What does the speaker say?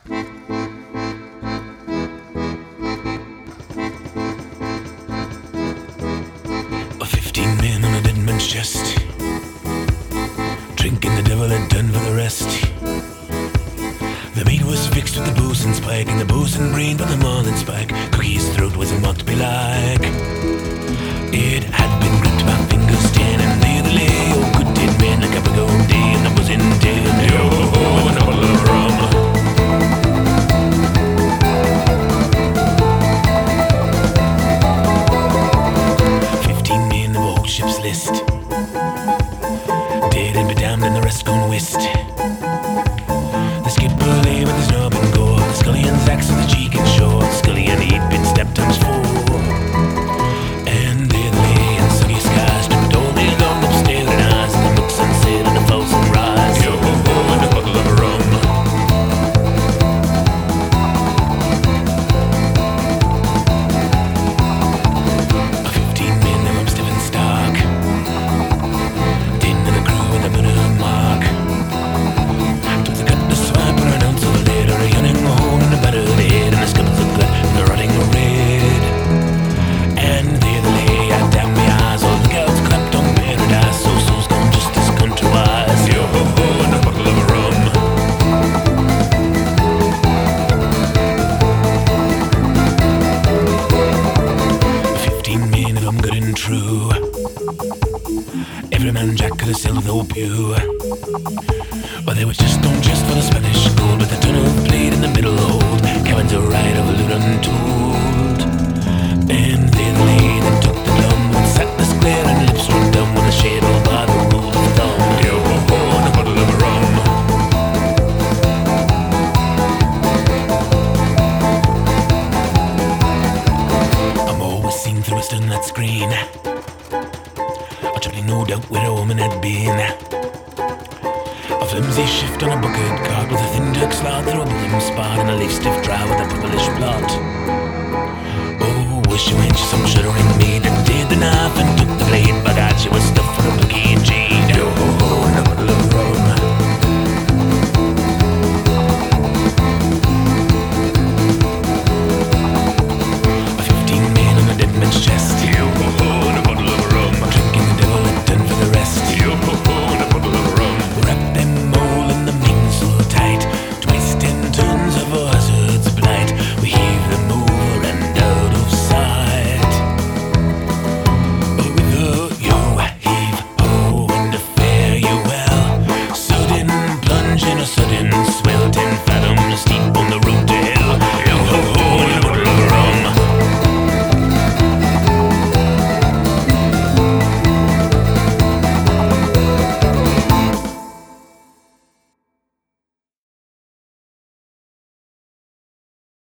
15 men on a dead man's chest, drinking the devil had done for the rest. The meat was fixed with the bosun spike, and the bosun brain by the marlin spike. Cookie's throat was a mock belike. It had been gripped by fingers 10, and there they lay, oh good dead men, like a big old day, and the bosun dead. Yo ho ho, and a bottle of rum. 15 men of a whole ship's list, dead and be damned, and the rest gone west. The skipper lay with his knob and gore, the scullion's axe on the cheek and shore, the scullion 8 bit step times 4. And there they lay in soggy skies, stripped all day long, up staring eyes, and the look sunset and the fall sunrise. Yo ho ho, and a bottle of rum. 15 men, them up stiff and stark, din and a crew with a bit of mark. Took the cut, the swipe, and an ounce of lead, or a yawning hole in the batter of the head, and the skippers of blood, and the rotting red. And there they lay, I damn me eyes, all the girls clapped on paradise, so souls gone just as country-wise. Yo ho ho, and a bottle of rum. 15 men of them good and true, every man jack could have sailed with old pew. Well, they was just on just for the Spanish gold, with a ton of blade in the middle hold, cabins a ride of a loot untold. And there they lay, they took the dumb, and sat the square, and lips run dumb, with a shade all by the rule of thumb. Yo ho ho, and a bottle of rum. I'm always seen through a stun that screen, I truly no doubt where a woman had been. A flimsy shift on a bucket cart, with a thin Turk slot through a bosom spot, and a leaf stiff dry with a purplish plot. Oh, wish you wench some shuddering maid that did the knife and took the blade. By God, she was stuffed for a bookie and chain.